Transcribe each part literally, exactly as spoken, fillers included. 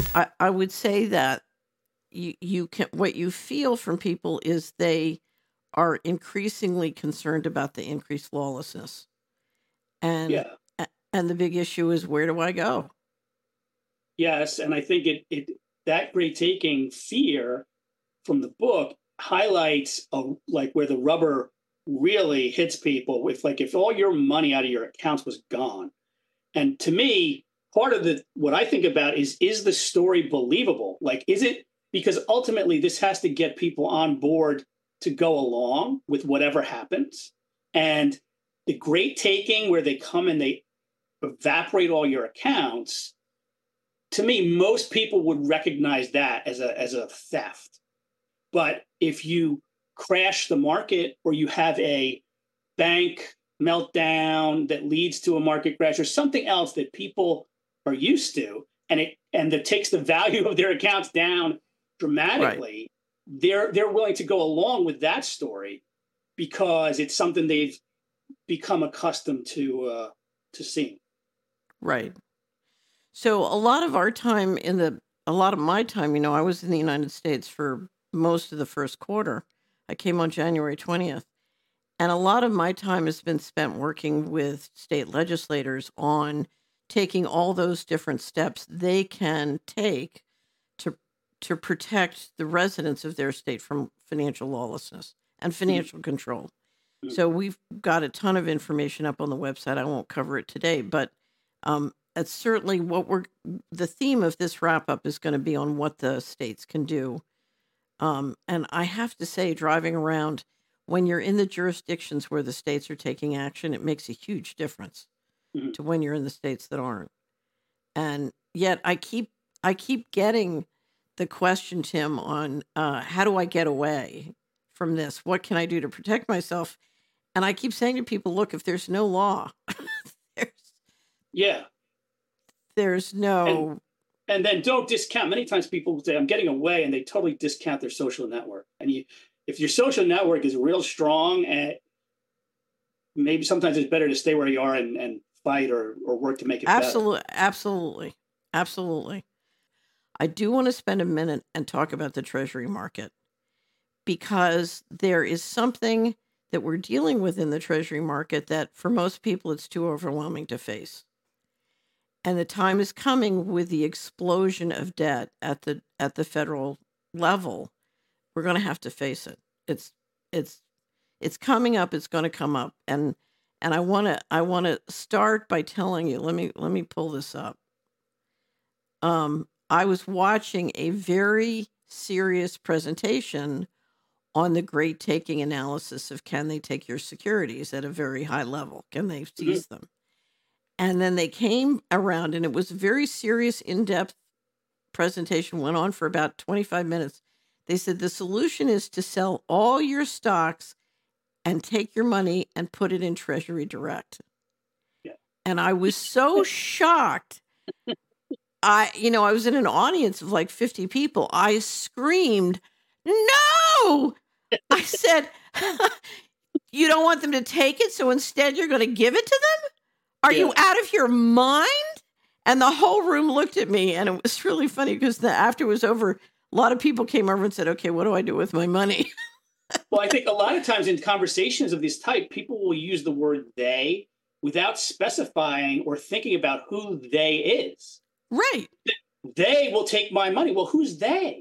I, I would say that you you can what you feel from people is they are increasingly concerned about the increased lawlessness. And Yeah. and the big issue is, where do I go? Yes, and I think it it that great taking fear from the book highlights a, like where the rubber really hits people. If like if all your money out of your accounts was gone, and to me, part of the what I think about is is the story believable? Like, is it because ultimately this has to get people on board to go along with whatever happens, and the great taking where they come and they evaporate all your accounts. To me, most people would recognize that as a as a theft. But if you crash the market or you have a bank meltdown that leads to a market crash or something else that people are used to, and it and that takes the value of their accounts down dramatically, right. they're they're willing to go along with that story because it's something they've become accustomed to uh, to seeing. Right. So a lot of our time in the, a lot of my time, you know, I was in the United States for most of the first quarter. I came on January twentieth. And a lot of my time has been spent working with state legislators on taking all those different steps they can take to to protect the residents of their state from financial lawlessness and financial mm-hmm. control. Mm-hmm. So we've got a ton of information up on the website. I won't cover it today, but um, that's certainly what we're, the theme of this wrap up is going to be on what the states can do. Um, and I have to say, driving around, when you're in the jurisdictions where the states are taking action, it makes a huge difference mm-hmm. to when you're in the states that aren't. And yet I keep, I keep getting the question, Tim, on uh, how do I get away from this? What can I do to protect myself? And I keep saying to people, look, if there's no law, there's, yeah, there's no... And- And then don't discount. Many times people say, I'm getting away, and they totally discount their social network. And you, if your social network is real strong, and maybe sometimes it's better to stay where you are and, and fight or, or work to make it absolutely, better. Absolutely. Absolutely. I do want to spend a minute and talk about the Treasury market, because there is something that we're dealing with in the Treasury market that for most people it's too overwhelming to face. And the time is coming with the explosion of debt at the at the federal level. We're going to have to face it. It's it's it's coming up. It's going to come up. And and I want to I want to start by telling you. Let me let me pull this up. Um, I was watching a very serious presentation on the great taking analysis of, can they take your securities at a very high level? Can they seize mm-hmm. them? And then they came around, and it was a very serious, in-depth presentation, went on for about twenty-five minutes. They said the solution is to sell all your stocks and take your money and put it in Treasury Direct. Yeah. And I was so shocked. I, you know, I was in an audience of like fifty people. I screamed, no! I said, you don't want them to take it, so instead you're going to give it to them? Are yeah. you out of your mind? And the whole room looked at me, and it was really funny because the, after it was over, a lot of people came over and said, okay, what do I do with my money? Well, I think a lot of times in conversations of this type, people will use the word they without specifying or thinking about who they is. Right. They will take my money. Well, who's they?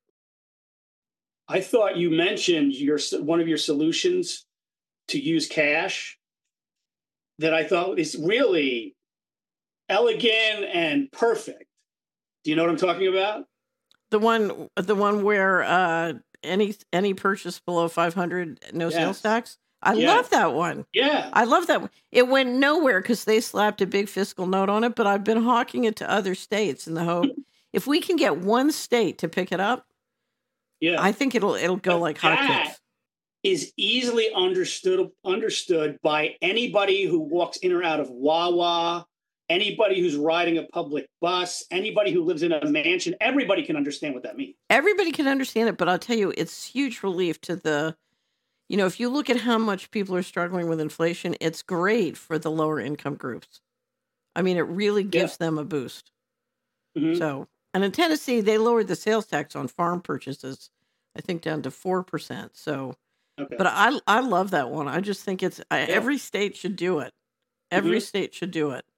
I thought you mentioned your one of your solutions to use cash that I thought is really elegant and perfect. Do you know what I'm talking about? The one, the one where uh, any any purchase below five hundred, no yes. sales tax. I yes. love that one. Yeah, I love that one. It went nowhere because they slapped a big fiscal note on it. But I've been hawking it to other states in the hope if we can get one state to pick it up, yeah, I think it'll it'll go but like hotcakes. Is easily understood understood by anybody who walks in or out of Wawa, anybody who's riding a public bus, anybody who lives in a mansion. Everybody can understand what that means. Everybody can understand it, but I'll tell you, it's huge relief to the, you know, if you look at how much people are struggling with inflation, it's great for the lower income groups. I mean, it really gives yeah. them a boost. Mm-hmm. So And in Tennessee, they lowered the sales tax on farm purchases, I think, down to four percent. So, Okay. but I I love that one. I just think it's I, Yeah. every state should do it. Every Mhm. state should do it.